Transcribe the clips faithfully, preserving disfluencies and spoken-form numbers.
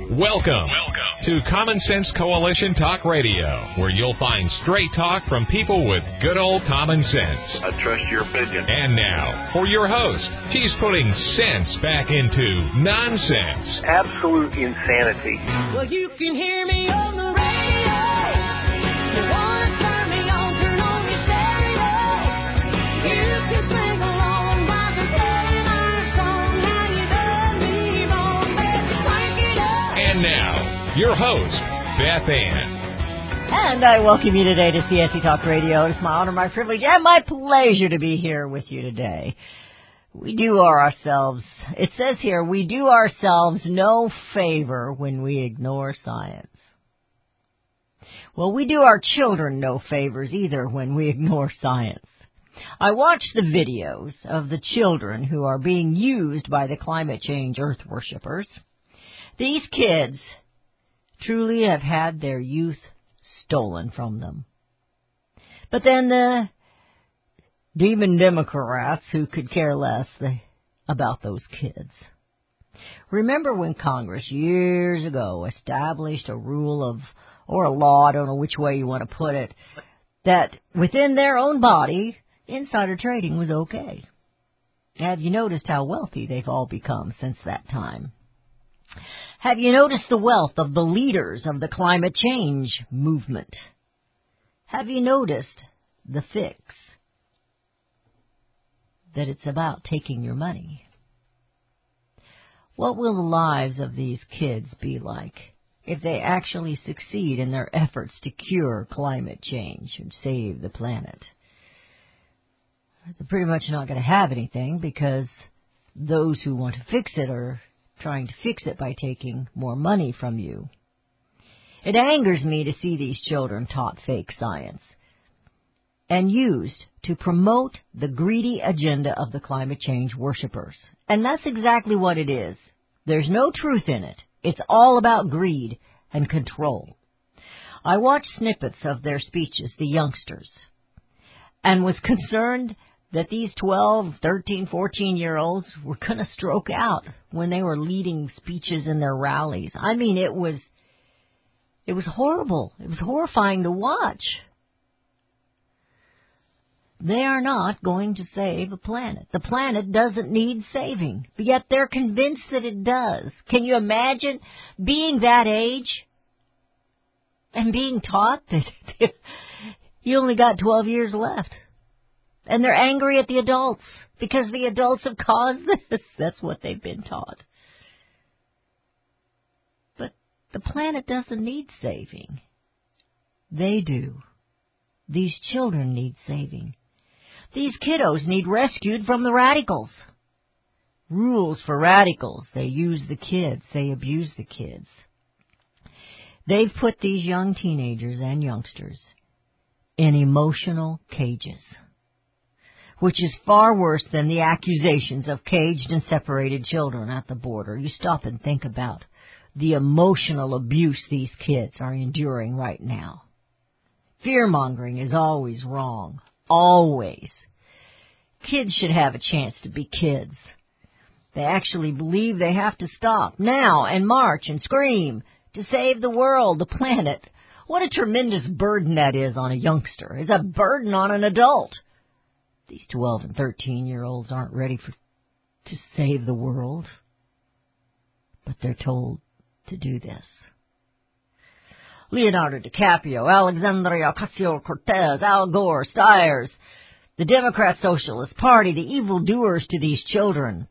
Welcome, Welcome to Common Sense Coalition Talk Radio, where you'll find straight talk from people with good old common sense. I trust your opinion. And now, for your host, he's putting sense back into nonsense. Absolute insanity. Well, you can hear me on the radio. You want to turn me on, turn on your stereo. You can sing along while you're playing our song. How you done me wrong, baby, crank it up. And now, your host, Beth Ann. And I welcome you today to C S C Talk Radio. It's my honor, my privilege, and my pleasure to be here with you today. We do ourselves, it says here, we do ourselves no favor when we ignore science. Well, we do our children no favors either when we ignore science. I watched the videos of the children who are being used by the climate change earth worshippers. These kids truly have had their youth stolen from them. But then the demon Democrats who could care less about those kids. Remember when Congress years ago established a rule of, or a law, I don't know which way you want to put it, that within their own body, insider trading was okay. Have you noticed how wealthy they've all become since that time? Have you noticed the wealth of the leaders of the climate change movement? Have you noticed the fix? That it's about taking your money. What will the lives of these kids be like if they actually succeed in their efforts to cure climate change and save the planet? They're pretty much not going to have anything because those who want to fix it are trying to fix it by taking more money from you. It angers me to see these children taught fake science and used to promote the greedy agenda of the climate change worshippers. And that's exactly what it is. There's no truth in it. It's all about greed and control. I watched snippets of their speeches, the youngsters, and was concerned that these twelve, thirteen, fourteen-year-olds were going to stroke out when they were leading speeches in their rallies. I mean, it was, it was horrible. It was horrifying to watch. They are not going to save the planet. The planet doesn't need saving, but yet they're convinced that it does. Can you imagine being that age and being taught that you only got twelve years left? And they're angry at the adults because the adults have caused this. That's what they've been taught. But the planet doesn't need saving. They do. These children need saving. These kiddos need rescued from the radicals. Rules for radicals. They use the kids. They abuse the kids. They've put these young teenagers and youngsters in emotional cages, which is far worse than the accusations of caged and separated children at the border. You stop and think about the emotional abuse these kids are enduring right now. Fear-mongering is always wrong. Always. Kids should have a chance to be kids. They actually believe they have to stop now and march and scream to save the world, the planet. What a tremendous burden that is on a youngster. It's a burden on an adult. These twelve and thirteen-year-olds aren't ready for to save the world, but they're told to do this. Leonardo DiCaprio, Alexandria Ocasio-Cortez, Al Gore, Stiers, the Democrat Socialist Party, the evildoers to these children.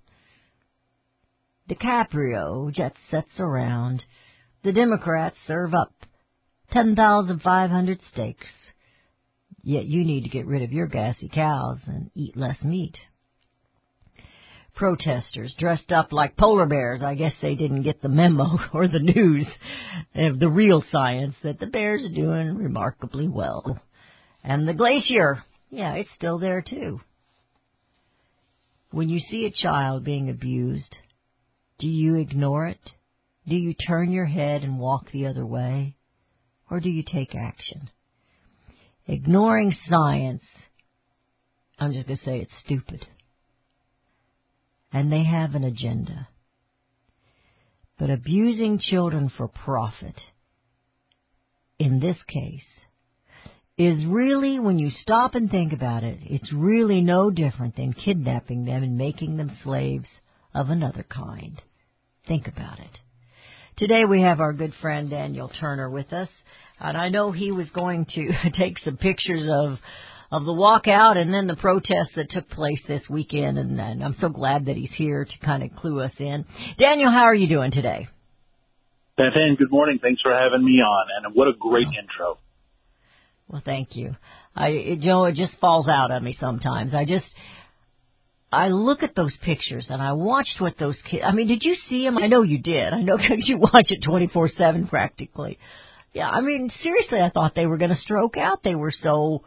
DiCaprio jet sets around. The Democrats serve up ten thousand five hundred steaks. Yet you need to get rid of your gassy cows and eat less meat. Protesters dressed up like polar bears. I guess they didn't get the memo or the news of the real science that the bears are doing remarkably well. And the glacier, yeah, it's still there too. When you see a child being abused, do you ignore it? Do you turn your head and walk the other way? Or do you take action? Ignoring science, I'm just going to say it's stupid. And they have an agenda. But abusing children for profit, in this case, is really, when you stop and think about it, it's really no different than kidnapping them and making them slaves of another kind. Think about it. Today we have our good friend Daniel Turner with us, and I know he was going to take some pictures of of the walkout and then the protests that took place this weekend, and, and I'm so glad that he's here to kind of clue us in. Daniel, how are you doing today? Beth Ann, good morning. Thanks for having me on, and what a great oh. intro. Well, thank you. I, it, you know, it just falls out on me sometimes. I just, I look at those pictures and I watched what those kids, I mean, did you see them? I know you did. I know because you watch it twenty-four seven practically. Yeah, I mean, seriously, I thought they were going to stroke out. They were so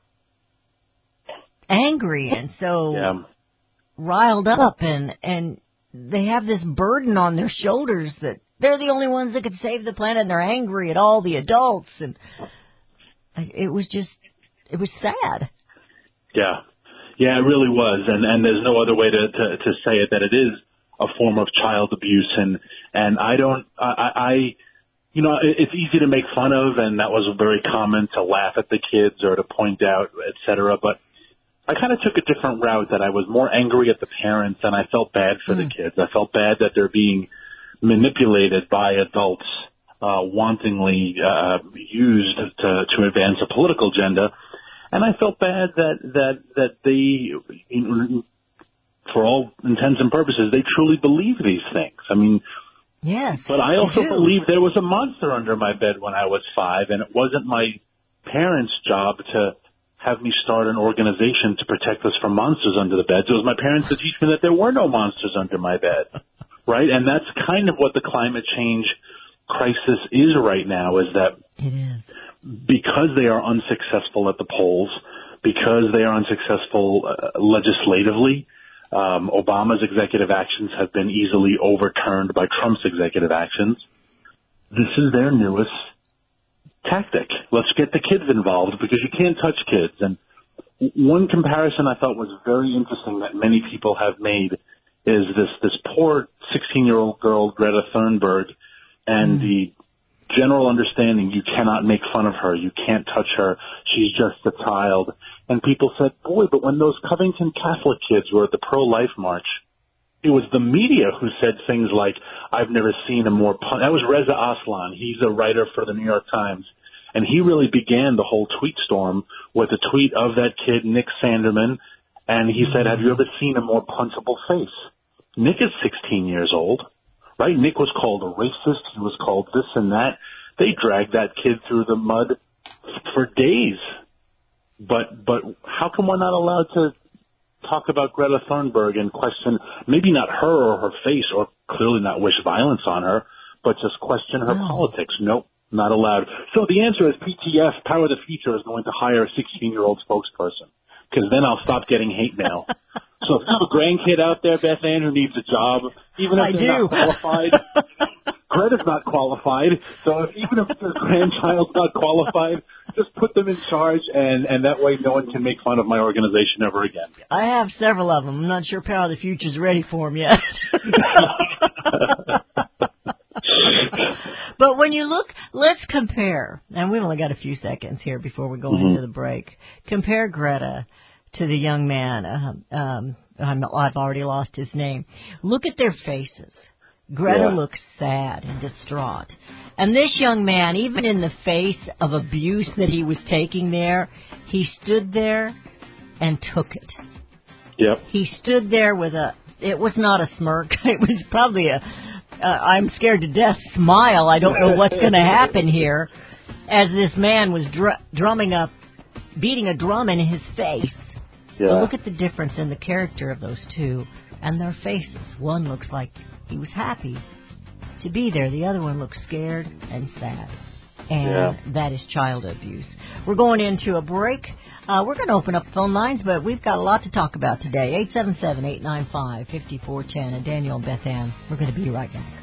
angry and so yeah. riled up, and, and they have this burden on their shoulders that they're the only ones that could save the planet, and they're angry at all the adults, and it was just, it was sad. Yeah. Yeah, it really was. And, and there's no other way to, to, to say it, that it is a form of child abuse. And, and I don't, I, I, you know, it's easy to make fun of, and that was very common, to laugh at the kids or to point out, et cetera. But I kind of took a different route, that I was more angry at the parents, and I felt bad for mm. the kids. I felt bad that they're being manipulated by adults, uh, wantingly, uh, used to, to advance a political agenda. And I felt bad that, that, that they, for all intents and purposes, they truly believe these things. I mean, yes, but I also do. believe there was a monster under my bed when I was five, and it wasn't my parents' job to have me start an organization to protect us from monsters under the beds. It was my parents to teach me that there were no monsters under my bed, right? And that's kind of what the climate change crisis is right now, is that it is. Because they are unsuccessful at the polls, because they are unsuccessful uh, legislatively, um, Obama's executive actions have been easily overturned by Trump's executive actions. This is their newest tactic. Let's get the kids involved, because you can't touch kids. And one comparison I thought was very interesting that many people have made is this, this poor sixteen-year-old girl, Greta Thunberg, and mm. the general understanding, you cannot make fun of her, you can't touch her, she's just a child. And people said, boy, but when those Covington Catholic kids were at the pro-life march, it was the media who said things like, I've never seen a more pun-. That was Reza Aslan. He's a writer for the New York Times. And he really began the whole tweet storm with a tweet of that kid, Nick Sanderman. And he said, have you ever seen a more punchable face? Nick is sixteen years old. Right? Nick was called a racist. He was called this and that. They dragged that kid through the mud for days. But but how come we're not allowed to talk about Greta Thunberg and question, maybe not her or her face, or clearly not wish violence on her, but just question her no. politics? Nope, not allowed. So the answer is P T F, Power of the Future, is going to hire a sixteen-year-old spokesperson, because then I'll stop getting hate mail. So if you have a grandkid out there, Beth Ann, who needs a job, even if I they're do. not qualified, Greta's not qualified. So if, even if their grandchild's not qualified, just put them in charge, and, and that way no one can make fun of my organization ever again. I have several of them. I'm not sure Power of the Future's ready for them yet. But when you look, let's compare, and we've only got a few seconds here before we go mm-hmm. into the break. Compare Greta to the young man. Uh, um, I'm, I've already lost his name. Look at their faces. Greta yeah. looks sad and distraught. And this young man, even in the face of abuse that he was taking there, he stood there and took it. Yep. He stood there with a, it was not a smirk. It was probably a, uh, I'm scared to death smile. I don't know what's going to happen here, as this man was dr- drumming up, beating a drum in his face. Yeah. But look at the difference in the character of those two and their faces. One looks like he was happy to be there. The other one looks scared and sad. And yeah. that is child abuse. We're going into a break. Uh, we're going to open up phone lines, but we've got a lot to talk about today. eight seven seven, eight nine five, five four one zero. And Daniel and Beth Ann, we're going to be right back.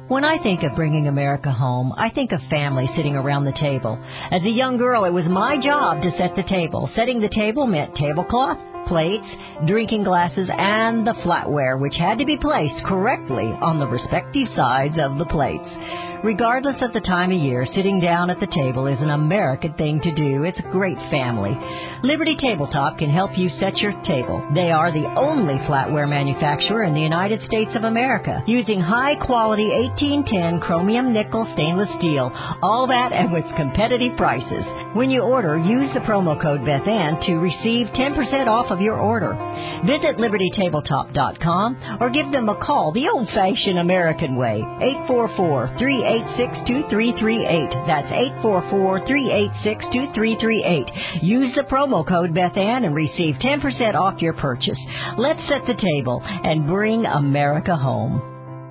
When I think of bringing America home, I think of family sitting around the table. As a young girl, it was my job to set the table. Setting the table meant tablecloth, plates, drinking glasses, and the flatware, which had to be placed correctly on the respective sides of the plates. Regardless of the time of year, sitting down at the table is an American thing to do. It's a great family. Liberty Tabletop can help you set your table. They are the only flatware manufacturer in the United States of America, using high-quality eighteen ten chromium nickel stainless steel, all that and with competitive prices. When you order, use the promo code BethAnn to receive ten percent off of your order. Visit liberty tabletop dot com or give them a call the old-fashioned American way, eight four four, three eight six, two three three eight. That's eight four four, three eight six, two three three eight. Use the promo code BethAnn and receive ten percent off your purchase. Let's set the table and bring America home.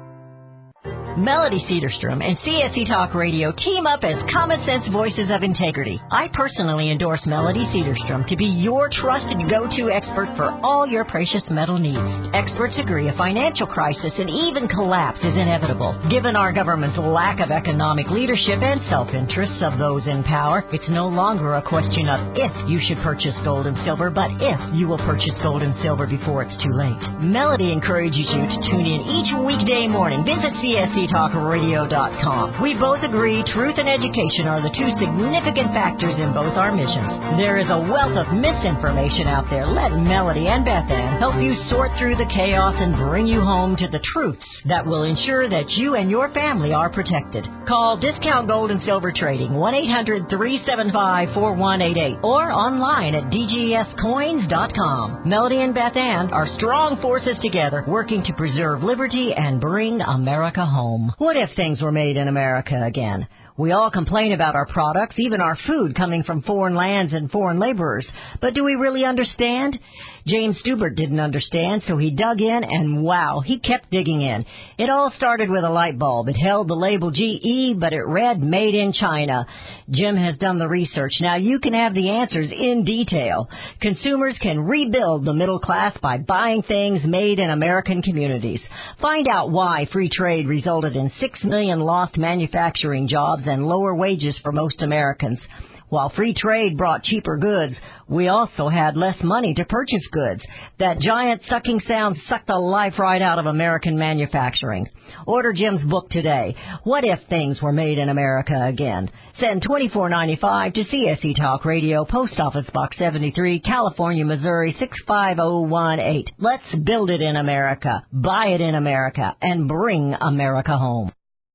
Melody Cedarstrom and C S C Talk Radio team up as common sense voices of integrity. I personally endorse Melody Cedarstrom to be your trusted go-to expert for all your precious metal needs. Experts agree a financial crisis and even collapse is inevitable. Given our government's lack of economic leadership and self-interests of those in power, it's no longer a question of if you should purchase gold and silver, but if you will purchase gold and silver before it's too late. Melody encourages you to tune in each weekday morning. Visit C S C talk radio dot com. We both agree truth and education are the two significant factors in both our missions. There is a wealth of misinformation out there. Let Melody and BethAnn help you sort through the chaos and bring you home to the truths that will ensure that you and your family are protected. Call Discount Gold and Silver Trading, one eight hundred, three seven five, four one eight eight, or online at d g s coins dot com. Melody and BethAnn are strong forces together, working to preserve liberty and bring America home. What if things were made in America again? We all complain about our products, even our food, coming from foreign lands and foreign laborers. But do we really understand? James Stubert didn't understand, so he dug in, and wow, he kept digging in. It all started with a light bulb. It held the label G E, but it read Made in China. Jim has done the research. Now you can have the answers in detail. Consumers can rebuild the middle class by buying things made in American communities. Find out why free trade resulted in six million lost manufacturing jobs and lower wages for most Americans. While free trade brought cheaper goods, we also had less money to purchase goods. That giant sucking sound sucked the life right out of American manufacturing. Order Jim's book today, What If Things Were Made in America Again? Send twenty-four ninety-five to C S C Talk Radio, Post Office Box seventy-three, California, Missouri, six five zero one eight. Let's build it in America, buy it in America, and bring America home.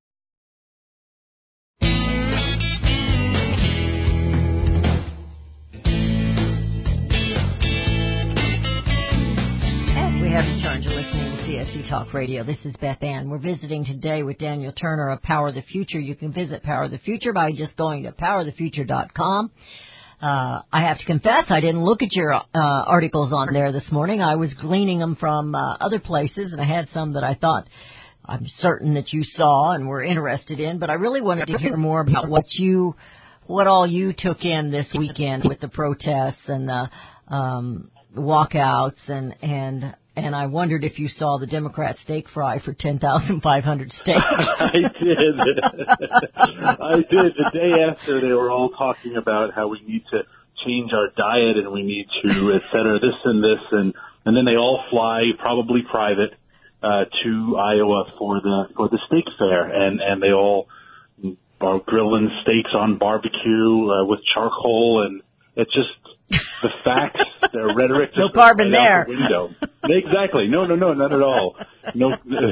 We have returned. You're listening to C S C Talk Radio. This is Beth Ann. We're visiting today with Daniel Turner of Power the Future. You can visit Power the Future by just going to power the future dot com. Uh, I have to confess, I didn't look at your uh, articles on there this morning. I was gleaning them from uh, other places, and I had some that I thought I'm certain that you saw and were interested in, but I really wanted to hear more about what you, what all you took in this weekend with the protests and the um, walkouts and, and And I wondered if you saw the Democrat steak fry for ten thousand five hundred steaks. I did. I did. The day after, they were all talking about how we need to change our diet and we need to, et cetera, this and this. And, and then they all fly, probably private, uh, to Iowa for the for the steak fair. And, and they all are grilling steaks on barbecue uh, with charcoal. And it just... The facts, the rhetoric, no carbon right there. Out the window. Exactly. No, no, no, not at all. No.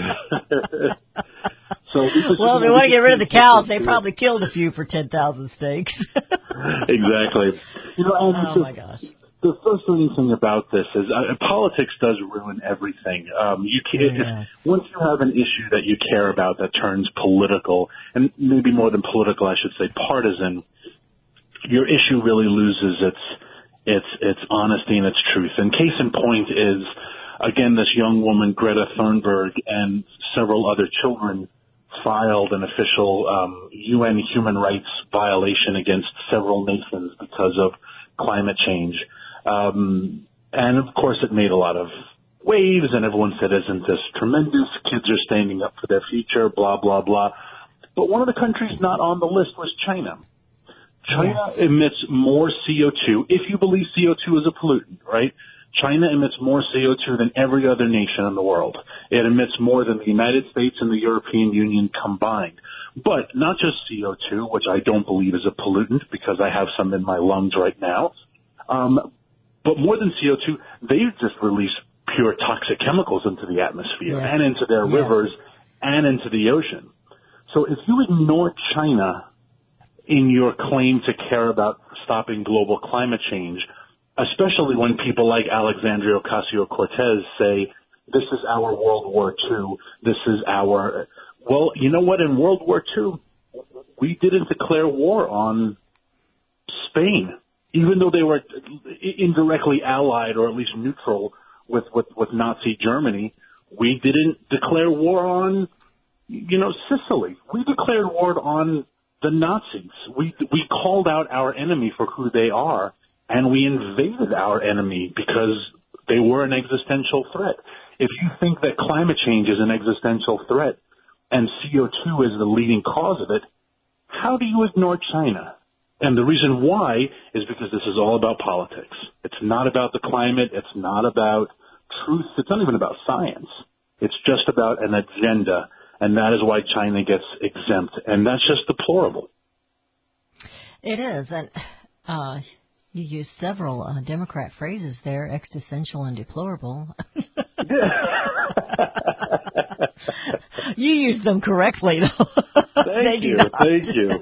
So we just, well, if they want to get rid of the cows, they probably killed a few for ten thousand steaks. Exactly. You know, and oh the, my gosh. The frustrating thing about this is uh, politics does ruin everything. Um, you can't, yeah. Once you have an issue that you care about that turns political, and maybe more than political, I should say partisan, your issue really loses its its its honesty and its truth. And case in point is, again, this young woman, Greta Thunberg, and several other children filed an official um, U N human rights violation against several nations because of climate change. Um, and, of course, it made a lot of waves, and everyone said, isn't this tremendous? Kids are standing up for their future, blah, blah, blah. But one of the countries not on the list was China. China yeah. emits more C O two, if you believe C O two is a pollutant, right? China emits more C O two than every other nation in the world. It emits more than the United States and the European Union combined. But not just C O two, which I don't believe is a pollutant because I have some in my lungs right now. Um, but more than C O two, they just release pure toxic chemicals into the atmosphere yeah. and into their yeah. rivers and into the ocean. So if you ignore China in your claim to care about stopping global climate change, especially when people like Alexandria Ocasio-Cortez say, this is our World War Two, this is our... Well, you know what? In World War Two, we didn't declare war on Spain, even though they were indirectly allied or at least neutral with, with, with Nazi Germany. We didn't declare war on, you know, Sicily. We declared war on the Nazis. We we called out our enemy for who they are, and we invaded our enemy because they were an existential threat. If you think that climate change is an existential threat and C O two is the leading cause of it, how do you ignore China? And the reason why is because this is all about politics. It's not about the climate. It's not about truth. It's not even about science. It's just about an agenda. And that is why China gets exempt. And that's just deplorable. It is. And uh, you use several uh, Democrat phrases there, existential and deplorable. You use them correctly, though. Thank you. Not. Thank you.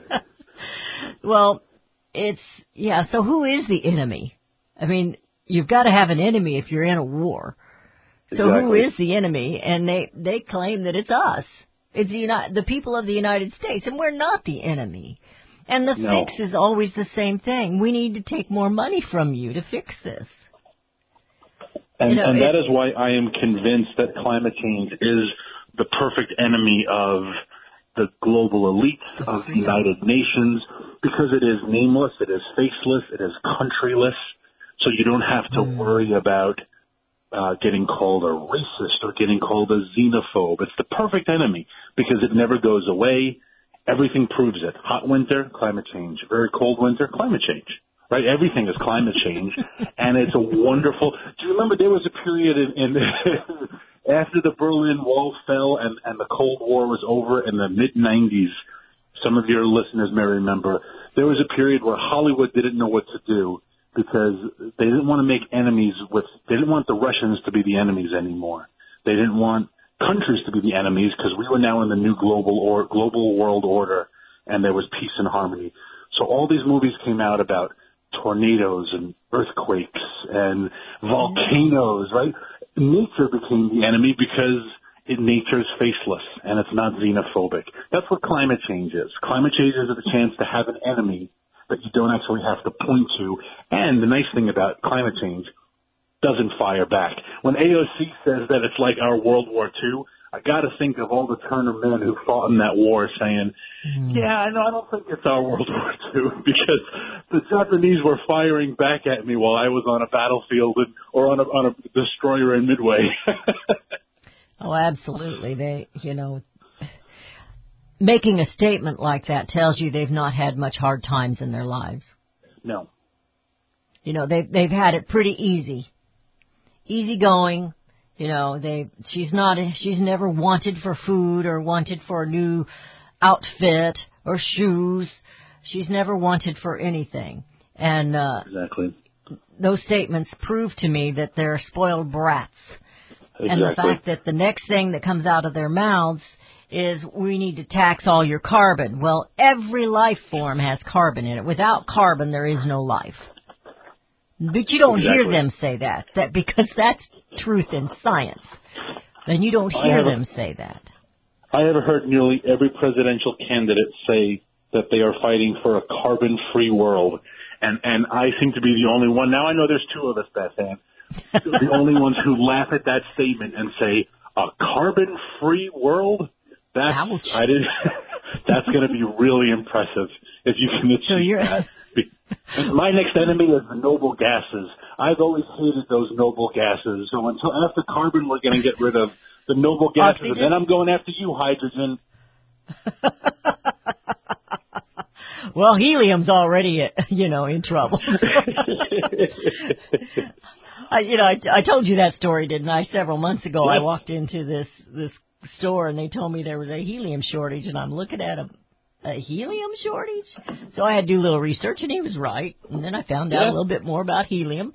Well, it's, yeah, so who is the enemy? I mean, you've got to have an enemy if you're in a war. So Exactly. who is the enemy? And they, they claim that it's us. It's the, Uni- the people of the United States, and we're not the enemy. And the No. fix is always the same thing. We need to take more money from you to fix this. And, you know, and it, that is why I am convinced that climate change is the perfect enemy of the global elite, of the United Nations, because it is nameless, it is faceless, it is countryless, so you don't have to mm. worry about uh, getting called a racist or getting called a xenophobe. It's the perfect enemy because it never goes away. Everything proves it. Hot winter, climate change. Very cold winter, climate change. Right? Everything is climate change, and it's a wonderful... Do you remember there was a period in... in after the Berlin Wall fell and, and the Cold War was over in the mid nineties, some of your listeners may remember, there was a period where Hollywood didn't know what to do because they didn't want to make enemies with... They didn't want the Russians to be the enemies anymore. They didn't want countries to be the enemies because we were now in the new global or global world order, and there was peace and harmony. So all these movies came out about tornadoes and earthquakes and volcanoes, right? Nature became the enemy because it, nature is faceless and it's not xenophobic. That's what climate change is. Climate change is the chance to have an enemy that you don't actually have to point to. And the nice thing about climate change, doesn't fire back. When A O C says that it's like our World War Two, I got to think of all the Turner men who fought in that war saying, mm. yeah, I know, I don't think it's our World War Two because the Japanese were firing back at me while I was on a battlefield and, or on a, on a destroyer in Midway. Oh, absolutely. They, you know, making a statement like that tells you they've not had much hard times in their lives. No. You know, they've, they've had it pretty easy. Easy going. You know, they, she's not, she's never wanted for food or wanted for a new outfit or shoes. She's never wanted for anything. And, uh, exactly. those statements prove to me that they're spoiled brats. Exactly. And the fact that the next thing that comes out of their mouths is we need to tax all your carbon. Well, every life form has carbon in it. Without carbon, there is no life. But you don't exactly. hear them say that, that because that's truth in science. Then you don't hear them say that. I have heard nearly every presidential candidate say that they are fighting for a carbon-free world, and and I seem to be the only one. Now I know there's two of us, Beth Ann, the only ones who laugh at that statement and say a carbon-free world. That's Ouch. I didn't. That's going to be really impressive if you can achieve so you're, that. My next enemy is the noble gases I've always hated those noble gases. So until after carbon, we're going to get rid of the noble gases, Oxygen? and then I'm going after you, hydrogen. Well, helium's already, you know, in trouble. I, you know, I, I told you that story, didn't I? Several months ago, Yep. I walked into this this store and they told me there was a helium shortage, and I'm looking at a, a helium shortage. So I had to do a little research, and he was right. And then I found out Yeah. a little bit more about helium.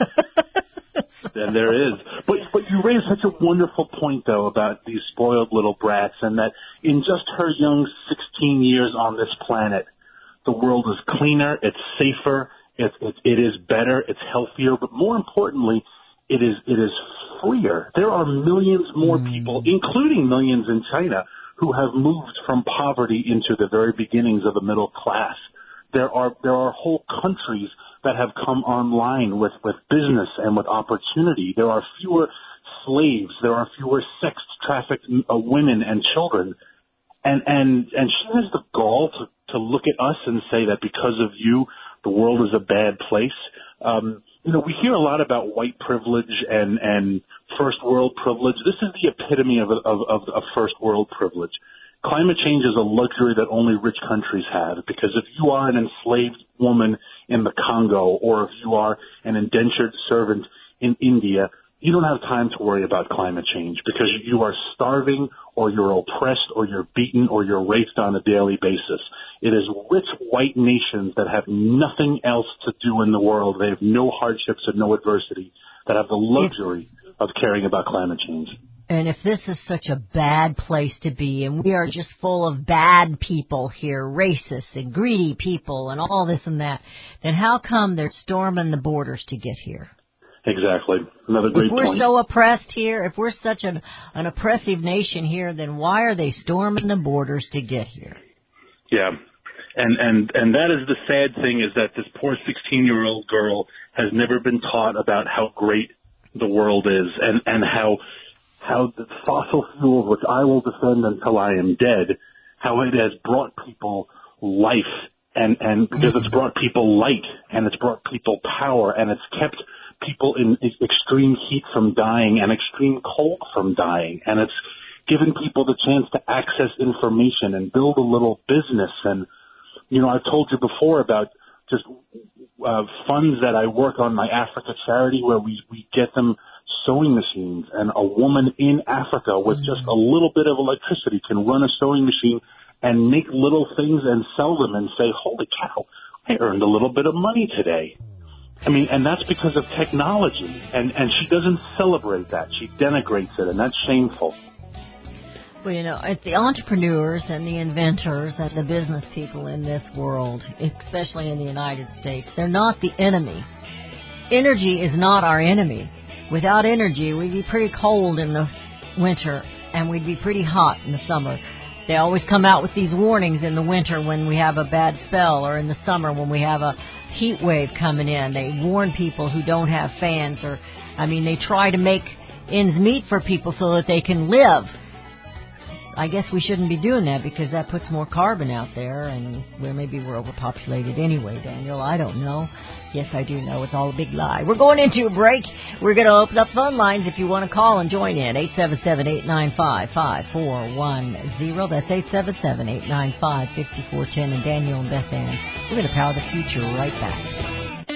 And there is. But but you raise such a wonderful point, though, about these spoiled little brats, and that in just her young sixteen years on this planet, the world is cleaner, it's safer, it, it, it is better, it's healthier, but more importantly, it is it is freer. There are millions more Mm. people, including millions in China, who have moved from poverty into the very beginnings of the middle class. There are there are whole countries that have come online with, with business and with opportunity. There are fewer slaves. There are fewer sex trafficked uh, women and children. And, and, and she has the gall to, to look at us and say that because of you, the world is a bad place. Um, you know, we hear a lot about white privilege and, and first world privilege. This is the epitome of, of, of, of first world privilege. Climate change is a luxury that only rich countries have, because if you are an enslaved woman in the Congo, or if you are an indentured servant in India, you don't have time to worry about climate change, because you are starving, or you're oppressed, or you're beaten, or you're raped on a daily basis. It is rich white nations that have nothing else to do in the world. They have no hardships and no adversity, that have the luxury of caring about climate change. And if this is such a bad place to be, and we are just full of bad people here, racists and greedy people and all this and that, then how come they're storming the borders to get here? Exactly. Another great If we're point. so oppressed here, if we're such an, an oppressive nation here, then why are they storming the borders to get here? Yeah. And, and, and that is the sad thing, is that this poor sixteen-year-old girl has never been taught about how great the world is, and, and how how the fossil fuels, which I will defend until I am dead, how it has brought people life, and, and because it's brought people light, and it's brought people power, and it's kept people in extreme heat from dying and extreme cold from dying, and it's given people the chance to access information and build a little business. And, you know, I've told you before about just uh, funds that I work on, my Africa charity, where we, we get them sewing machines, and a woman in Africa with just a little bit of electricity can run a sewing machine and make little things and sell them and say, holy cow, I earned a little bit of money today. I mean, and that's because of technology, and, and she doesn't celebrate that. She denigrates it, and that's shameful. Well, you know, it's the entrepreneurs and the inventors and the business people in this world, especially in the United States, they're not the enemy. Energy is not our enemy. Without energy, we'd be pretty cold in the winter, and we'd be pretty hot in the summer. They always come out with these warnings in the winter when we have a bad spell, or in the summer when we have a heat wave coming in. They warn people who don't have fans, or, I mean, they try to make ends meet for people so that they can live. I guess we shouldn't be doing that, because that puts more carbon out there, and well, maybe we're overpopulated anyway, Daniel. I don't know. Yes, I do know. It's all a big lie. We're going into a break. We're going to open up phone lines if you want to call and join in. eight seven seven, eight nine five, five four one zero. That's eight seven seven, eight nine five, five four one zero. And Daniel and Beth Ann, we're going to power the future right back.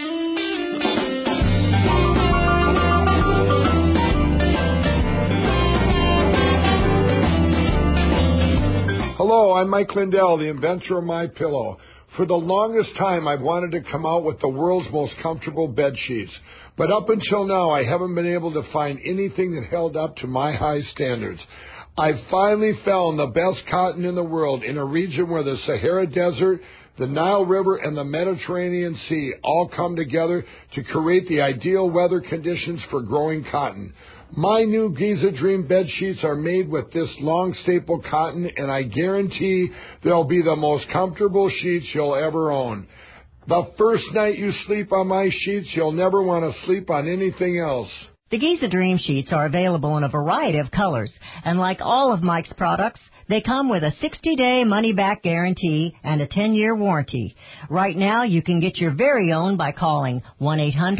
Hello, I'm Mike Lindell, the inventor of My Pillow. For the longest time, I've wanted to come out with the world's most comfortable bed sheets. But up until now, I haven't been able to find anything that held up to my high standards. I finally found the best cotton in the world in a region where the Sahara Desert, the Nile River, and the Mediterranean Sea all come together to create the ideal weather conditions for growing cotton. My new Giza Dream bed sheets are made with this long staple cotton, and I guarantee they'll be the most comfortable sheets you'll ever own. The first night you sleep on my sheets, you'll never want to sleep on anything else. The Giza Dream Sheets are available in a variety of colors, and like all of Mike's products, they come with a sixty-day money-back guarantee and a ten-year warranty. Right now, you can get your very own by calling one eight hundred,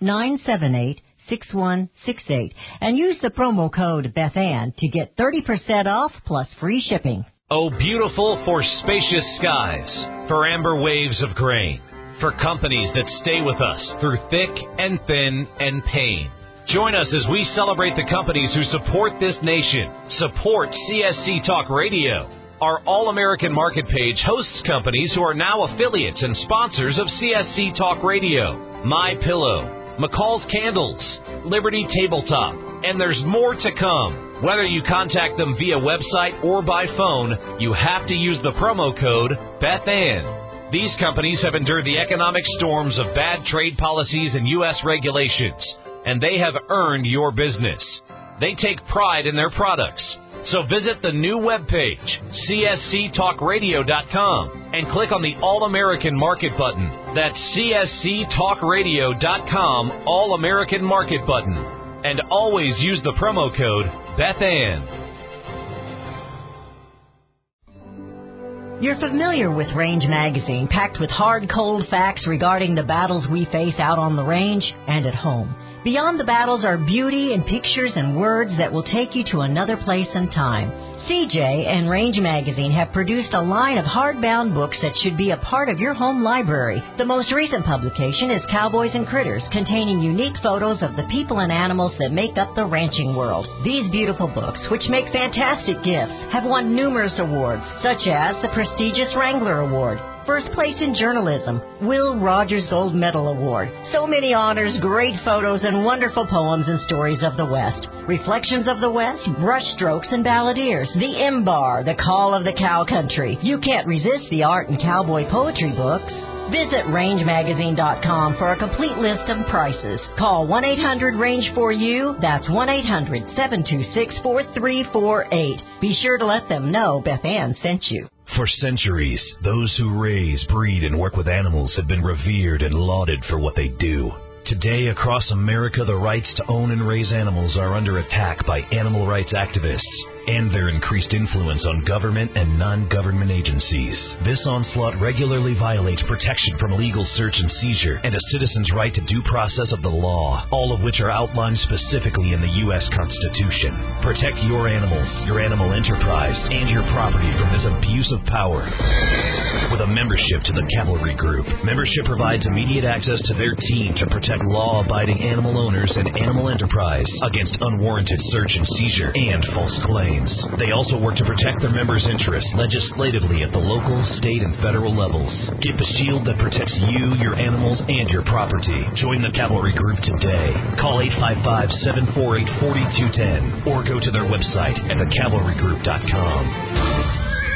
nine seven eight, six one six eight and use the promo code BethAnn to get thirty percent off plus free shipping. Oh, beautiful for spacious skies, for amber waves of grain, for companies that stay with us through thick and thin and pain. Join us as we celebrate the companies who support this nation. Support C S C Talk Radio. Our All-American Market page hosts companies who are now affiliates and sponsors of C S C Talk Radio. My Pillow, McCall's Candles, Liberty Tabletop, and there's more to come. Whether you contact them via website or by phone, you have to use the promo code BethAnn. These companies have endured the economic storms of bad trade policies and U S regulations, and they have earned your business. They take pride in their products. So visit the new webpage, C S C talk radio dot com, and click on the All-American Market button. That's C S C talk radio dot com, All-American Market button. And always use the promo code BethAnn. You're familiar with Range Magazine, packed with hard, cold facts regarding the battles we face out on the range and at home. Beyond the battles are beauty and pictures and words that will take you to another place and time. C J and Range Magazine have produced a line of hardbound books that should be a part of your home library. The most recent publication is Cowboys and Critters, containing unique photos of the people and animals that make up the ranching world. These beautiful books, which make fantastic gifts, have won numerous awards, such as the prestigious Wrangler Award, First Place in Journalism, Will Rogers Gold Medal Award. So many honors, great photos, and wonderful poems and stories of the West. Reflections of the West, Brushstrokes and Balladeers, The M-Bar, The Call of the Cow Country. You can't resist the art and cowboy poetry books. Visit range magazine dot com for a complete list of prices. Call one eight hundred range four U. That's one eight hundred seven two six four three four eight. Be sure to let them know Beth Ann sent you. For centuries, those who raise, breed, and work with animals have been revered and lauded for what they do. Today, across America, the rights to own and raise animals are under attack by animal rights activists and their increased influence on government and non-government agencies. This onslaught regularly violates protection from illegal search and seizure and a citizen's right to due process of the law, all of which are outlined specifically in the U S Constitution. Protect your animals, your animal enterprise, and your property from this abuse of power. With a membership to the Cavalry Group, membership provides immediate access to their team to protect law-abiding animal owners and animal enterprise against unwarranted search and seizure and false claims. They also work to protect their members' interests legislatively at the local, state, and federal levels. Get the shield that protects you, your animals, and your property. Join the Cavalry Group today. Call eight five five, seven four eight, four two one zero or go to their website at the cavalry group dot com.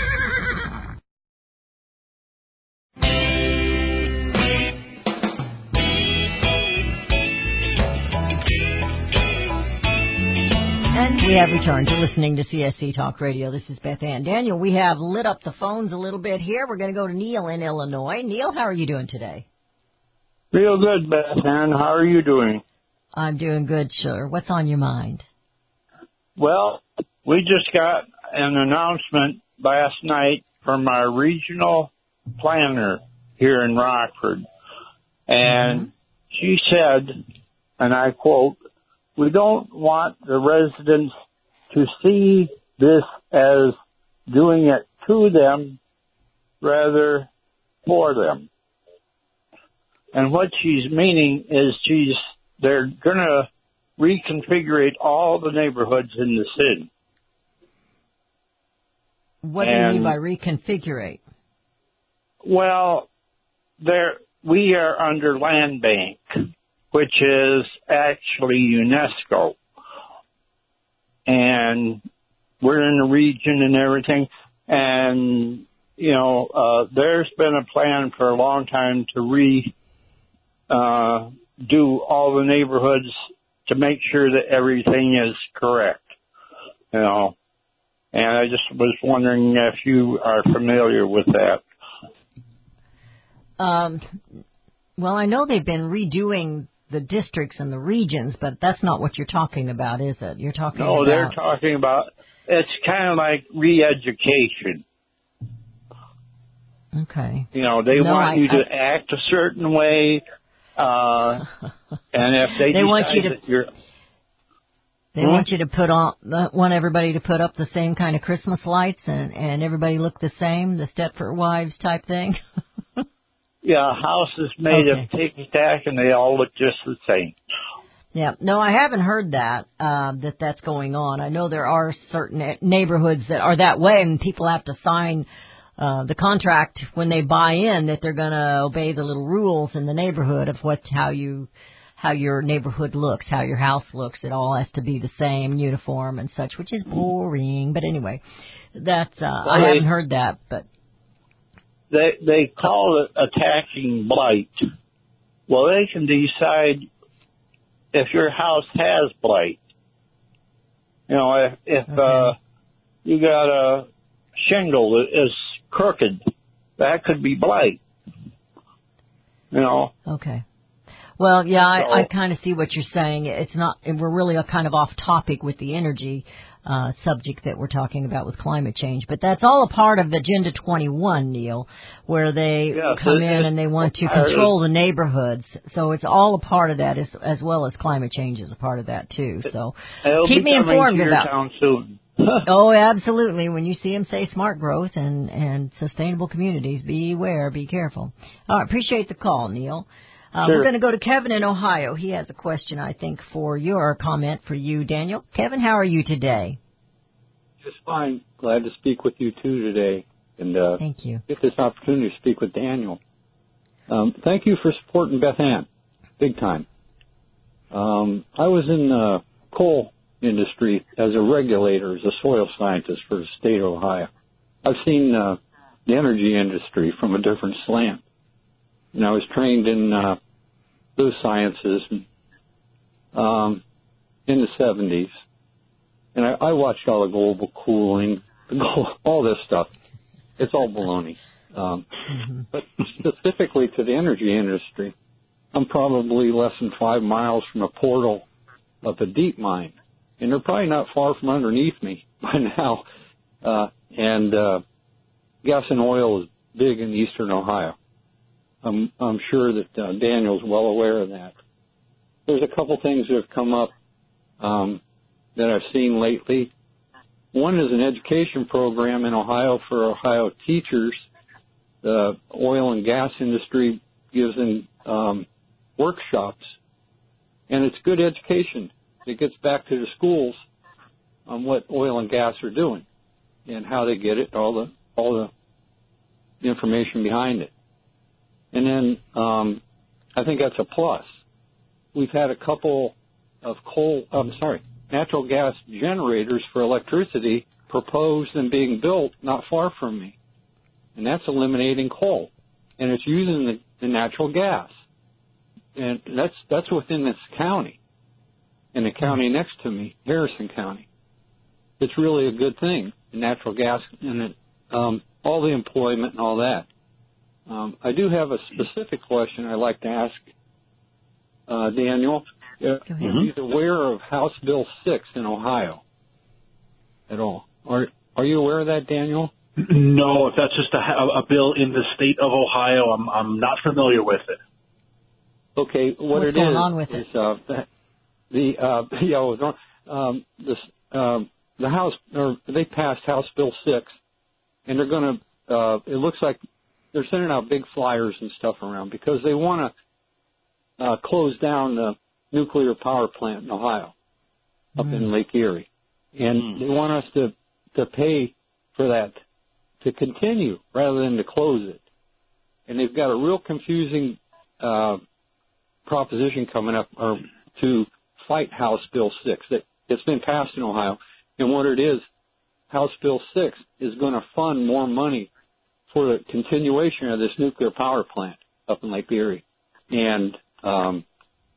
We have returned to listening to C S C Talk Radio. This is Beth Ann. Daniel, we have lit up the phones a little bit here. We're going to go to Neil in Illinois. Neil, how are you doing today? Real good, Beth Ann. How are you doing? I'm doing good, sir. What's on your mind? Well, we just got an announcement last night from our regional planner here in Rockford. And mm-hmm. she said, and I quote, "We don't want the residents to see this as doing it to them, rather for them." And what she's meaning is she's they're going to reconfigure all the neighborhoods in the city. What do and, you mean by reconfigure? Well, there we are under land bank, which is actually UNESCO. And we're in the region and everything. And, you know, uh, there's been a plan for a long time to re, uh, do all the neighborhoods to make sure that everything is correct, you know. And I just was wondering if you are familiar with that. Um, well, I know they've been redoing the districts and the regions, but that's not what you're talking about, is it? You're talking no, about... No, they're talking about, it's kind of like re-education. Okay. You know, they no, want I, you to I, act a certain way, Uh, and if they, They want decide you to- that you're, They Hmm? want you to put on, uh, want everybody to put up the same kind of Christmas lights and, and everybody look the same, the Stepford Wives type thing. yeah, houses made Okay. of tic tac, and they all look just the same. Yeah, no, I haven't heard that, uh, that that's going on. I know there are certain neighborhoods that are that way, and people have to sign uh, the contract when they buy in that they're going to obey the little rules in the neighborhood of what, how you, how your neighborhood looks, how your house looks. It all has to be the same, uniform and such, which is boring. But anyway, that's, uh, Well, I they- haven't heard that, but. They they call it attacking blight. Well, they can decide if your house has blight. You know, if, if Okay. uh, you got a shingle that is crooked, that could be blight. You know. Okay. Well, yeah, I, So- I kind of see what you're saying. It's not, and we're really kind of off topic with the energy uh, subject that we're talking about with climate change, but that's all a part of Agenda twenty-one, Neil, where they Yes, come it- in it- and they want to I heard control the neighborhoods. So it's all a part of that, as, as well as climate change is a part of that too. So It'll keep be me coming informed to your about. town soon. Oh, absolutely. When you see them say smart growth and, and sustainable communities, beware, be careful. All right, appreciate the call, Neil. Uh, Sure. We're going to go to Kevin in Ohio. He has a question, I think, for your comment for you, Daniel. Kevin, how are you today? Just fine. Glad to speak with you too today, and uh, Thank you. get this opportunity to speak with Daniel. Um, thank you for supporting Beth Ann, big time. Um, I was in the coal industry as a regulator, as a soil scientist for the state of Ohio. I've seen uh, the energy industry from a different slant, and I was trained in uh, those sciences um, in the seventies. And I, I watched all the global cooling, all this stuff. It's all baloney. Um, Mm-hmm. But specifically to the energy industry, I'm probably less than five miles from a portal of a deep mine. And they're probably not far from underneath me by now. Uh, and uh, gas and oil is big in eastern Ohio. I'm, I'm sure that uh, Daniel's well aware of that. There's a couple things that have come up um, that I've seen lately. One is an education program in Ohio for Ohio teachers. The oil and gas industry gives them um, workshops, and it's good education. It gets back to the schools on what oil and gas are doing and how they get it, all the all the information behind it. And then um, I think that's a plus. We've had a couple of coal, I'm sorry, natural gas generators for electricity proposed and being built not far from me. And that's eliminating coal. And it's using the, the natural gas. And that's that's within this county. And the county next to me, Harrison County. It's really a good thing, the natural gas and it, um, all the employment and all that. Um, I do have a specific question I'd like to ask uh, Daniel. Uh, ahead. He's aware of House Bill six in Ohio at all. Are Are you aware of that, Daniel? No, if that's just a, a bill in the state of Ohio, I'm I'm not familiar with it. Okay, what What's it going is on with is it? uh, the uh, yeah, I was wrong. Um, this um, the House or they passed House Bill six, and they're going to. Uh, it looks like they're sending out big flyers and stuff around because they want to uh, close down the nuclear power plant in Ohio, up Mm. in Lake Erie, and Mm. they want us to to pay for that to continue rather than to close it. And they've got a real confusing uh, proposition coming up or to fight House Bill six. That it's been passed in Ohio, and what it is, House Bill six is going to fund more money for the continuation of this nuclear power plant up in Lake Erie, and um,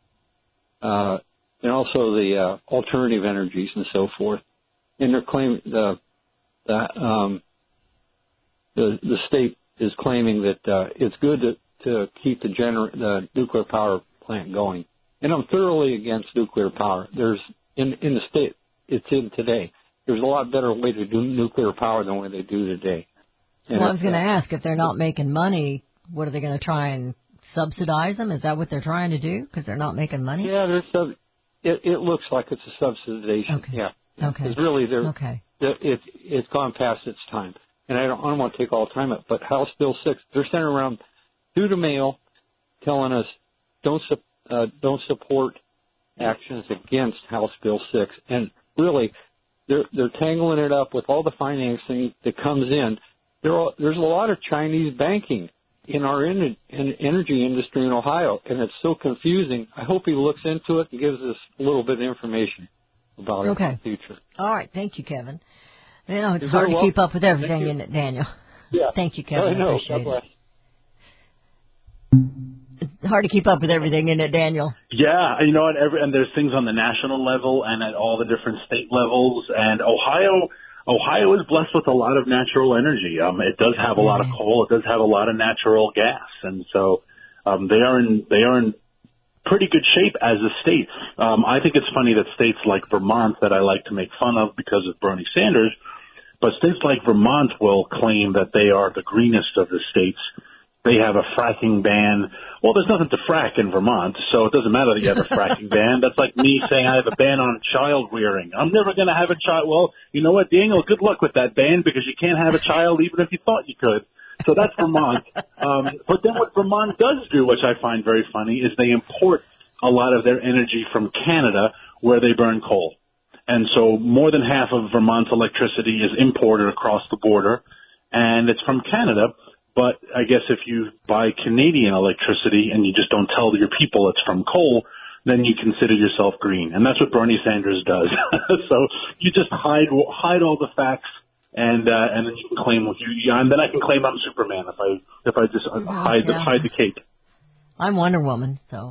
uh, and also the uh, alternative energies and so forth. And they're claiming the the um, the, the state is claiming that uh, it's good to, to keep the, gener- the nuclear power plant going. And I'm thoroughly against nuclear power. There's in in the state it's in today. There's a lot better way to do nuclear power than what they do today. And Well, I was it's, going to uh, ask, if they're not making money, what are they going to try and subsidize them? Is that what they're trying to do? Because they're not making money? Yeah, there's sub- it, it looks like it's a subsidization. Okay. Yeah. Okay. Because really, they're, okay. they're, it, it's gone past its time. And I don't, I don't want to take all the time up, but House Bill six, they're sending around through the mail telling us don't, su- uh, don't support actions against House Bill six. And really, they're, they're tangling it up with all the financing that comes in. There are, there's a lot of Chinese banking in our in, in energy industry in Ohio, and it's so confusing. I hope he looks into it and gives us a little bit of information about it okay. in the future. All right. Thank you, Kevin. You know, it's You're hard to welcome. keep up with everything, isn't it, Daniel? Yeah. Thank you, Kevin. I know. I appreciate God bless. it. It's hard to keep up with everything, isn't it, Daniel? Yeah, you know, and, every, and there's things on the national level and at all the different state levels. And Ohio, Ohio is blessed with a lot of natural energy. Um, it does have a lot of coal. It does have a lot of natural gas, and so um, they are in they are in pretty good shape as a state. Um, I think it's funny that states like Vermont, that I like to make fun of because of Bernie Sanders, but states like Vermont will claim that they are the greenest of the states. They have a fracking ban. Well, there's nothing to frack in Vermont, so it doesn't matter that you have a fracking ban. That's like me saying I have a ban on child rearing. I'm never going to have a child. Well, you know what, Daniel? Good luck with that ban, because you can't have a child even if you thought you could. So that's Vermont. Um, but then what Vermont does do, which I find very funny, is they import a lot of their energy from Canada, where they burn coal. And so more than half of Vermont's electricity is imported across the border, and it's from Canada. But I guess if you buy Canadian electricity and you just don't tell your people it's from coal, then you consider yourself green. And that's what Bernie Sanders does. So you just hide hide all the facts, and uh, and then you can claim you, yeah, and then I can claim I'm Superman if I if I just uh, hide the yeah. hide the cape. I'm Wonder Woman, so.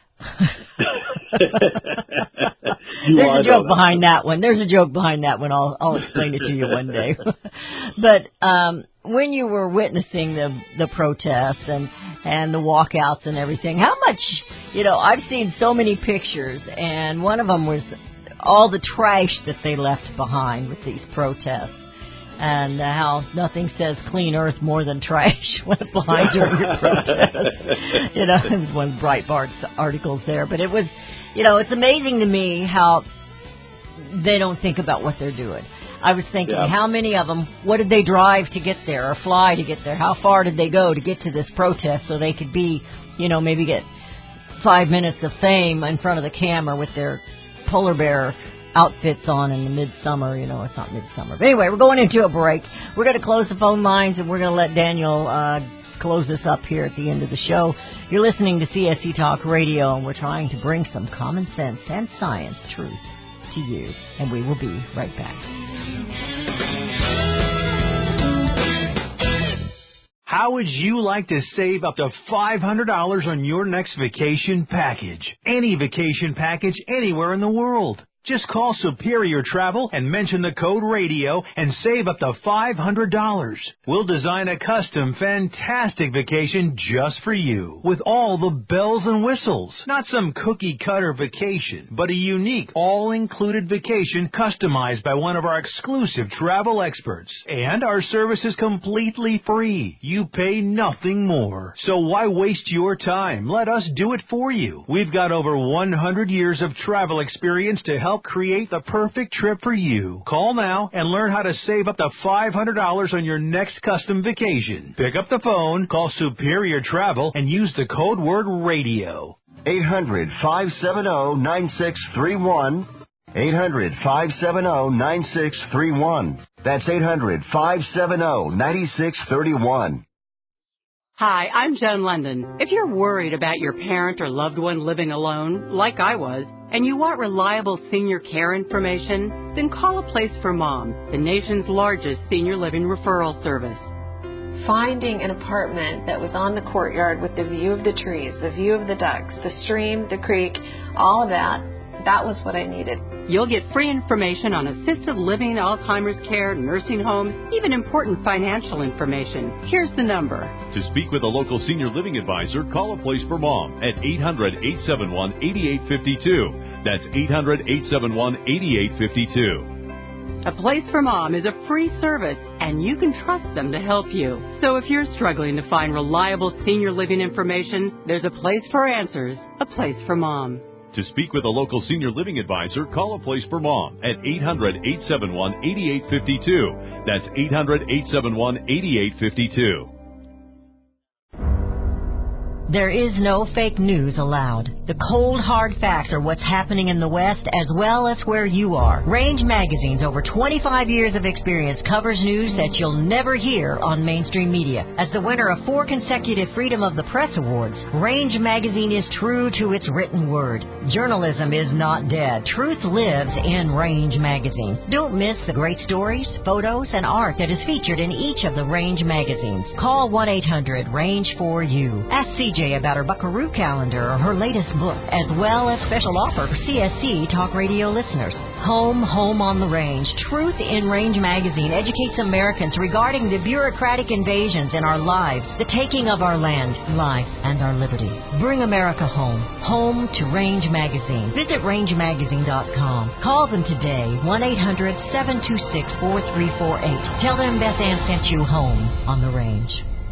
You There's are, a joke though. behind that one. There's a joke behind that one. I'll I'll explain it to you one day. But um, when you were witnessing the the protests and and the walkouts and everything, how much, you know, I've seen so many pictures, and one of them was all the trash that they left behind with these protests, and uh, how nothing says clean earth more than trash left behind during your protest. You know, it was one of Breitbart's articles there, but it was, you know, it's amazing to me how they don't think about what they're doing. I was thinking, Yeah. how many of them, what did they drive to get there or fly to get there? How far did they go to get to this protest so they could be, you know, maybe get five minutes of fame in front of the camera with their polar bear outfits on in the midsummer. You know, it's not midsummer. But anyway, we're going into a break. We're going to close the phone lines, and we're going to let Daniel uh, close this up here at the end of the show. You're listening to C S C Talk Radio, and we're trying to bring some common sense and science truth to you. And we will be right back. How would you like to save up to five hundred dollars on your next vacation package? Any vacation package anywhere in the world. Just call Superior Travel and mention the code radio and save up to five hundred dollars. We'll design a custom, fantastic vacation just for you with all the bells and whistles. Not some cookie-cutter vacation, but a unique, all-included vacation customized by one of our exclusive travel experts. And our service is completely free. You pay nothing more. So why waste your time? Let us do it for you. We've got over one hundred years of travel experience to help create the perfect trip for you. Call now and learn how to save up to five hundred dollars on your next custom vacation. Pick up the phone, call Superior Travel, and use the code word radio. eight hundred, five seven zero, nine six three one. eight hundred, five seven zero, nine six three one. That's eight hundred, five seven zero, nine six three one. Hi, I'm Joan London. If you're worried about your parent or loved one living alone, like I was, and you want reliable senior care information, then call A Place for Mom, the nation's largest senior living referral service. Finding an apartment that was on the courtyard with the view of the trees, the view of the ducks, the stream, the creek, all of that, that was what I needed. You'll get free information on assisted living, Alzheimer's care, nursing homes, even important financial information. Here's the number. To speak with a local senior living advisor, call A Place for Mom at eight hundred, eight seven one, eight eight five two. That's eight hundred, eight seven one, eight eight five two. A Place for Mom is a free service, and you can trust them to help you. So if you're struggling to find reliable senior living information, there's a place for answers, A Place for Mom. To speak with a local senior living advisor, call A Place for Mom at eight hundred, eight seven one, eight eight five two. That's eight hundred, eight seven one, eight eight five two. There is no fake news allowed. The cold, hard facts are what's happening in the West as well as where you are. Range Magazine's over twenty-five years of experience covers news that you'll never hear on mainstream media. As the winner of four consecutive Freedom of the Press Awards, Range Magazine is true to its written word. Journalism is not dead. Truth lives in Range Magazine. Don't miss the great stories, photos, and art that is featured in each of the Range magazines. Call one eight hundred range four U. Ask C J about her Buckaroo calendar or her latest book, as well as special offer for C S C Talk Radio listeners. Home, Home on the Range. Truth in Range Magazine educates Americans regarding the bureaucratic invasions in our lives, the taking of our land, life, and our liberty. Bring America home. Home to Range Magazine. Visit range magazine dot com. Call them today, one eight hundred, seven two six, four three four eight. Tell them Beth Ann sent you home on the Range.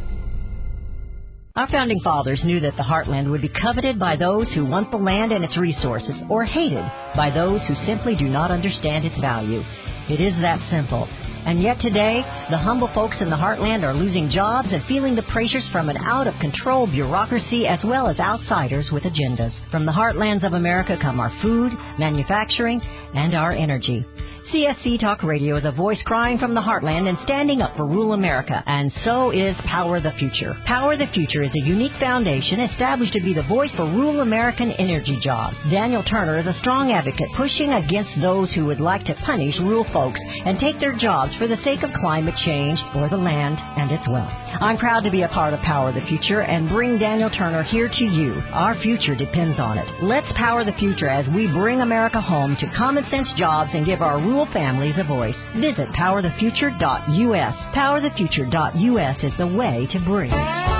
Our founding fathers knew that the heartland would be coveted by those who want the land and its resources, or hated by those who simply do not understand its value. It is that simple. And yet today, the humble folks in the heartland are losing jobs and feeling the pressures from an out-of-control bureaucracy as well as outsiders with agendas. From the heartlands of America come our food, manufacturing, and our energy. C S C Talk Radio is a voice crying from the heartland and standing up for rural America, and so is Power the Future. Power the Future is a unique foundation established to be the voice for rural American energy jobs. Daniel Turner is a strong advocate pushing against those who would like to punish rural folks and take their jobs for the sake of climate change or the land and its wealth. I'm proud to be a part of Power the Future and bring Daniel Turner here to you. Our future depends on it. Let's power the future as we bring America home to common sense jobs and give our rural families a voice. Visit power the future dot U S. power the future dot U S is the way to bring.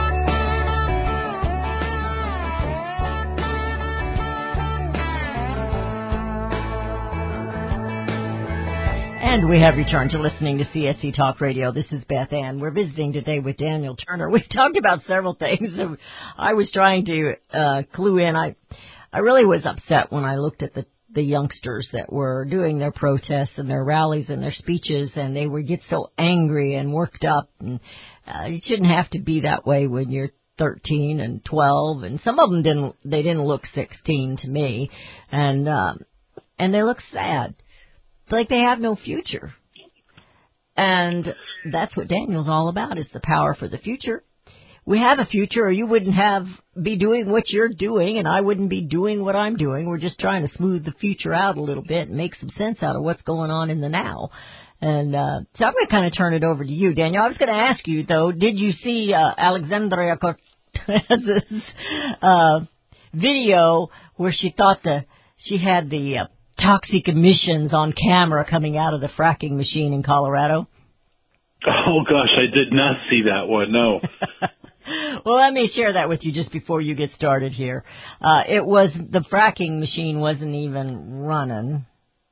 And we have returned to listening to C S C Talk Radio. This is Beth Ann. We're visiting today with Daniel Turner. We've talked about several things. I was trying to uh, clue in. I, I really was upset when I looked at the the youngsters that were doing their protests and their rallies and their speeches, and they would get so angry and worked up. And uh, it shouldn't have to be that way when you're thirteen and twelve, and some of them didn't. They didn't look sixteen to me, and um, and they look sad, like they have no future. And that's what Daniel's all about: is the power for the future. We have a future, or you wouldn't have be doing what you're doing, and I wouldn't be doing what I'm doing. We're just trying to smooth the future out a little bit and make some sense out of what's going on in the now. And uh, so I'm going to kind of turn it over to you, Daniel. I was going to ask you, though, did you see uh, Alexandria Cortez's uh, video where she thought the she had the uh, toxic emissions on camera coming out of the fracking machine in Colorado? Oh, gosh, I did not see that one, no. Well, let me share that with you just before you get started here. Uh, it was, the fracking machine wasn't even running.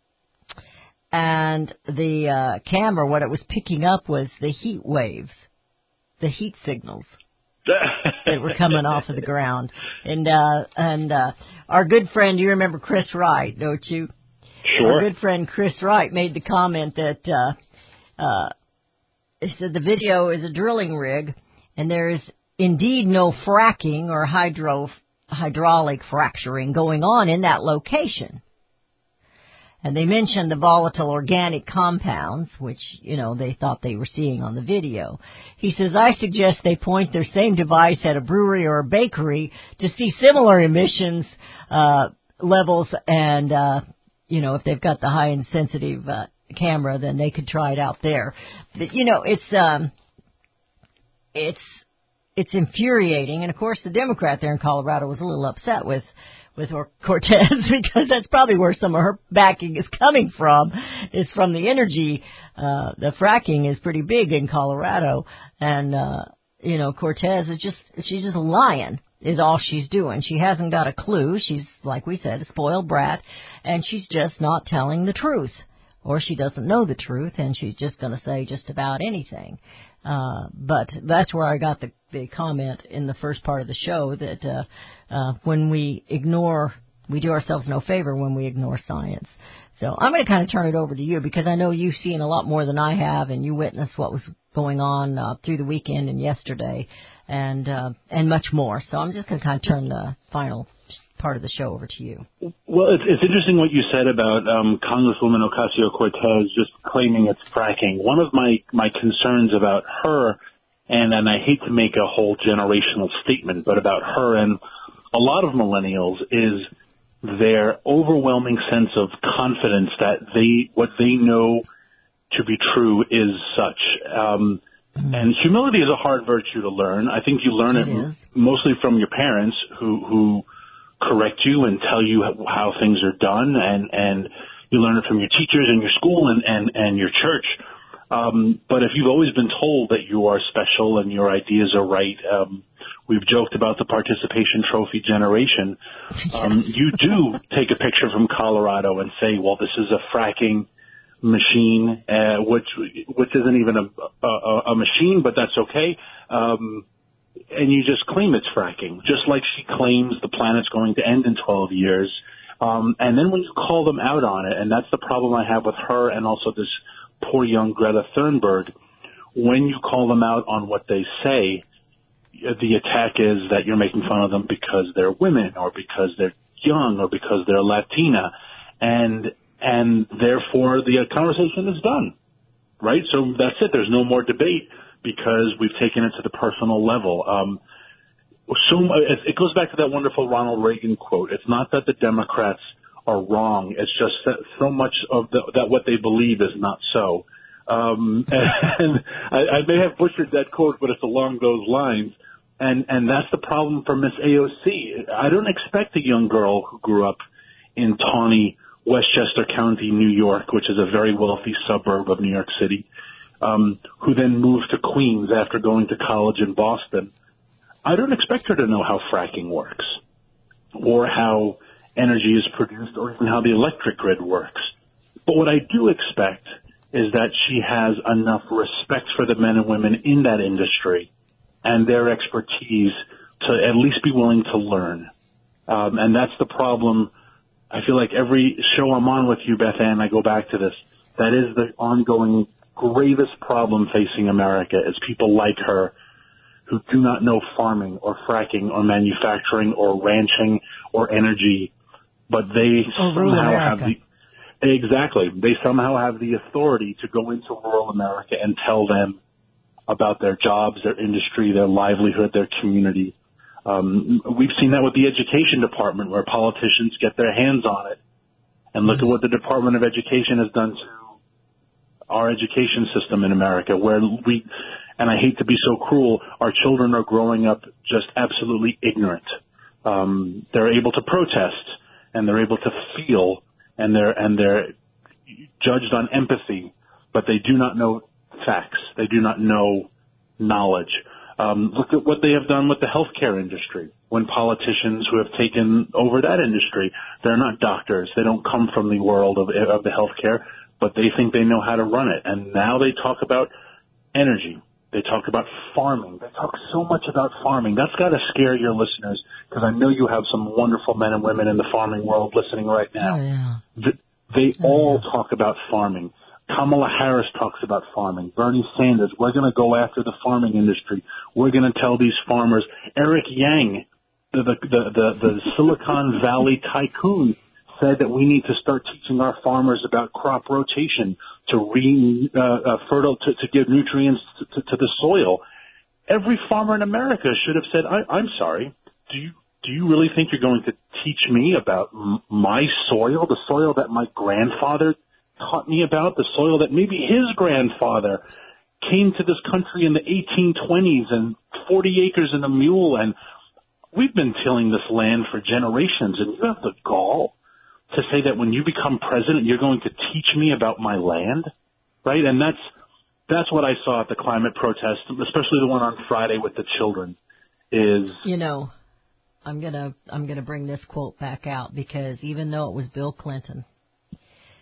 And the uh, camera, what it was picking up was the heat waves, the heat signals that were coming off of the ground. And uh, and uh, our good friend, you remember Chris Wright, don't you? Sure. Our good friend Chris Wright made the comment that uh, uh, he said the video is a drilling rig, and there is indeed no fracking or hydro hydraulic fracturing going on in that location. And they mentioned the volatile organic compounds, which, you know, they thought they were seeing on the video. He says, I suggest they point their same device at a brewery or a bakery to see similar emissions uh, levels. And, uh, you know, if they've got the high and sensitive uh, camera, then they could try it out there. But, you know, it's um, it's it's infuriating. And, of course, the Democrat there in Colorado was a little upset with with Cortez, because that's probably where some of her backing is coming from, is from the energy. Uh, the fracking is pretty big in Colorado. And, uh, you know, Cortez is just, she's just lying is all she's doing. She hasn't got a clue. She's, like we said, a spoiled brat, and she's just not telling the truth. or she doesn't know the truth and she's just going to say just about anything. Uh, but that's where I got the, the comment in the first part of the show that uh, uh, when we ignore, we do ourselves no favor when we ignore science. So I'm going to kind of turn it over to you because I know you've seen a lot more than I have, and you witnessed what was going on uh, through the weekend and yesterday, and uh, and much more. So I'm just going to kind of turn the final part of the show over to you. Well, it's, it's interesting what you said about um, Congresswoman Ocasio-Cortez just claiming it's fracking. One of my, my concerns about her, and, and I hate to make a whole generational statement, but about her and a lot of millennials is their overwhelming sense of confidence that they what they know to be true is such. Um, mm. And humility is a hard virtue to learn. I think you learn it, it mostly from your parents who who correct you and tell you how things are done, and, and you learn it from your teachers in your school and, and, and your church. Um, but if you've always been told that you are special and your ideas are right, um, we've joked about the participation trophy generation. Um, you do take a picture from Colorado and say, well, this is a fracking machine, uh, which which isn't even a, a, a machine, but that's okay. Um, and you just claim it's fracking, just like she claims the planet's going to end in twelve years. Um, and then when you call them out on it, and that's the problem I have with her and also this poor young Greta Thunberg, when you call them out on what they say, the attack is that you're making fun of them because they're women or because they're young or because they're Latina, and and therefore the conversation is done, right? So that's it. There's no more debate because we've taken it to the personal level. Um, so it goes back to that wonderful Ronald Reagan quote. It's not that the Democrats are wrong. It's just that so much of the, that what they believe is not so. Um, and I, I may have butchered that quote, but it's along those lines. And, and that's the problem for Miss A O C. I don't expect a young girl who grew up in tawny Westchester County, New York, which is a very wealthy suburb of New York City, um, who then moved to Queens after going to college in Boston. I don't expect her to know how fracking works or how energy is produced or even how the electric grid works. But what I do expect is that she has enough respect for the men and women in that industry and their expertise to at least be willing to learn. Um, and that's the problem. I feel like every show I'm on with you, Beth Ann, I go back to this. That is the ongoing gravest problem facing America is people like her who do not know farming or fracking or manufacturing or ranching or energy, but they or somehow have the exactly they somehow have the authority to go into rural America and tell them about their jobs, their industry, their livelihood, their community. Um, we've seen that with the education department where politicians get their hands on it. And look at what the Department of Education has done to our education system in America, where we, and I hate to be so cruel, our children are growing up just absolutely ignorant. Um, they're able to protest and they're able to feel and they're, and they're judged on empathy, but they do not know facts. They do not know knowledge. Um, look at what they have done with the healthcare industry. When politicians who have taken over that industry, they're not doctors. They don't come from the world of, of the healthcare, but they think they know how to run it. And now they talk about energy. They talk about farming. They talk so much about farming. That's got to scare your listeners because I know you have some wonderful men and women in the farming world listening right now. Oh, yeah. They, they oh, all yeah. talk about farming. Kamala Harris talks about farming. Bernie Sanders, we're going to go after the farming industry. We're going to tell these farmers. Eric Yang, the, the, the, the, the Silicon Valley tycoon, said that we need to start teaching our farmers about crop rotation to re, uh, uh, fertile, to, to give nutrients to, to, to the soil. Every farmer in America should have said, I, I'm sorry, do you, do you really think you're going to teach me about m- my soil, the soil that my grandfather taught me about, the soil that maybe his grandfather came to this country in the eighteen twenties and forty acres and a mule, and we've been tilling this land for generations, and you have the gall to say that when you become president, you're going to teach me about my land, right? And that's that's what I saw at the climate protest, especially the one on Friday with the children, is... You know, I'm gonna I'm gonna bring this quote back out because even though it was Bill Clinton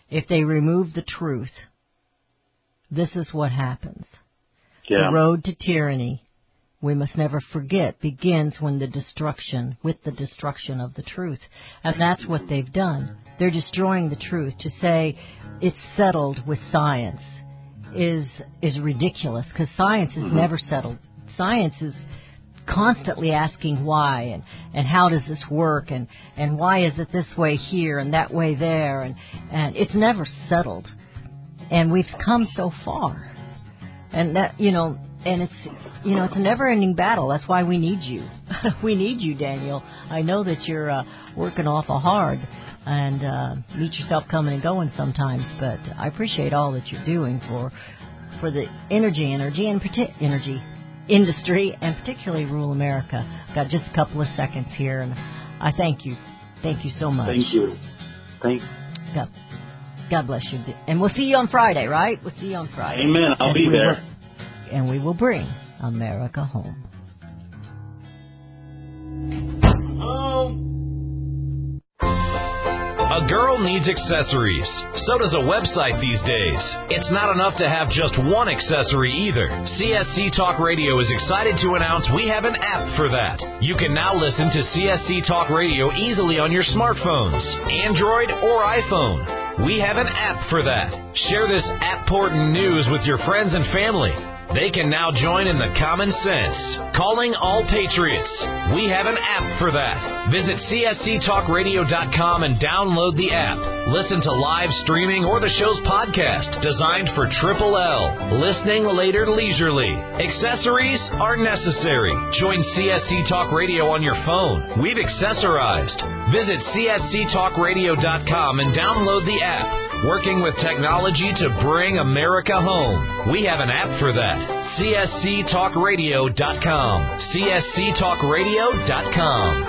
if they remove the truth, this is what happens. Yeah. The road to tyranny, we must never forget, begins when the destruction, with the destruction of the truth. And that's what they've done. They're destroying the truth. To say it's settled with science is is ridiculous, because science is Mm-hmm. never settled. Science is constantly asking why, and, and how does this work, and, and why is it this way here and that way there, and, and it's never settled. And we've come so far. And that, you know, and it's, you know, it's a never-ending battle. That's why we need you. We need you, Daniel. I know that you're uh, working awful hard and uh, meet yourself coming and going sometimes, but I appreciate all that you're doing for for the energy, energy, and parti- energy industry, and particularly rural America. Got just a couple of seconds here, and I thank you. Thank you so much. Thank you. Thank God, God bless you. And we'll see you on Friday, right? We'll see you on Friday. Amen. I'll As be we there. will- and we will bring America home. A girl needs accessories. So does a website these days. It's not enough to have just one accessory either. C S C Talk Radio is excited to announce we have an app for that. You can now listen to C S C Talk Radio easily on your smartphones, Android or iPhone. We have an app for that. Share this app-portant news with your friends and family. They can now join in the common sense. Calling all patriots. We have an app for that. Visit C S C talk radio dot com and download the app. Listen to live streaming or the show's podcast, designed for Triple L. Listening later leisurely. Accessories are necessary. Join C S C Talk Radio on your phone. We've accessorized. Visit C S C talk radio dot com and download the app. Working with technology to bring America home. We have an app for that. C S C talk radio dot com. C S C talk radio dot com.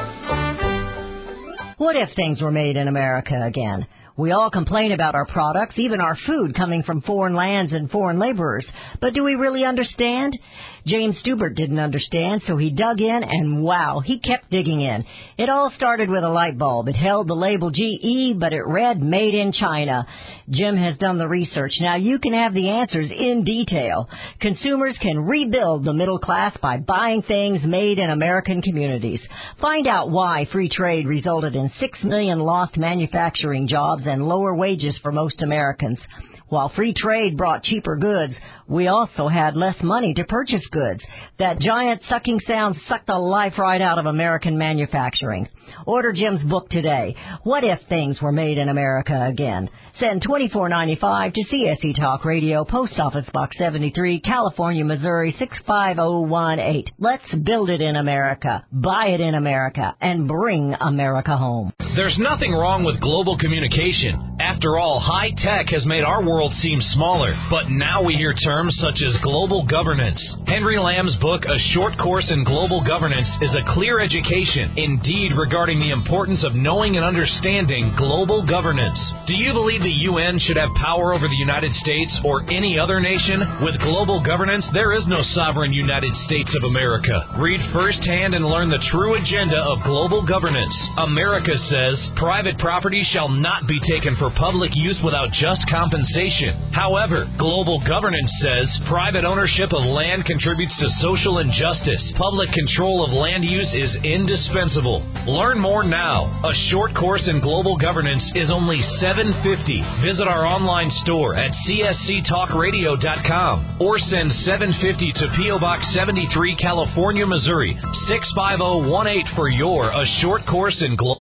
What if things were made in America again? We all complain about our products, even our food, coming from foreign lands and foreign laborers. But do we really understand? James Stubert didn't understand, so he dug in, and wow, he kept digging in. It all started with a light bulb. It held the label G E, but it read Made in China. Jim has done the research. Now you can have the answers in detail. Consumers can rebuild the middle class by buying things made in American communities. Find out why free trade resulted in six million lost manufacturing jobs and lower wages for most Americans. While free trade brought cheaper goods, we also had less money to purchase goods. That giant sucking sound sucked the life right out of American manufacturing. Order Jim's book today, What If Things Were Made in America Again? Send twenty-four ninety-five to C S C Talk Radio, Post Office Box seventy-three, California, Missouri six five zero one eight. Let's build it in America, buy it in America, and bring America home. There's nothing wrong with global communication. After all, high tech has made our world seem smaller, but now we hear terms such as global governance. Henry Lamb's book, A Short Course in Global Governance, is a clear education, indeed, regarding the importance of knowing and understanding global governance. Do you believe the U N should have power over the United States or any other nation? With global governance, there is no sovereign United States of America. Read firsthand and learn the true agenda of global governance. America says private property shall not be taken for public use without just compensation. However, global governance says private ownership of land contributes to social injustice. Public control of land use is indispensable. Learn more now. A Short Course in Global Governance is only seven dollars and fifty cents. Visit our online store at C S C talk radio dot com or send seven dollars and fifty cents to P O Box seventy-three, California, Missouri six five zero one eight for your A Short Course in Global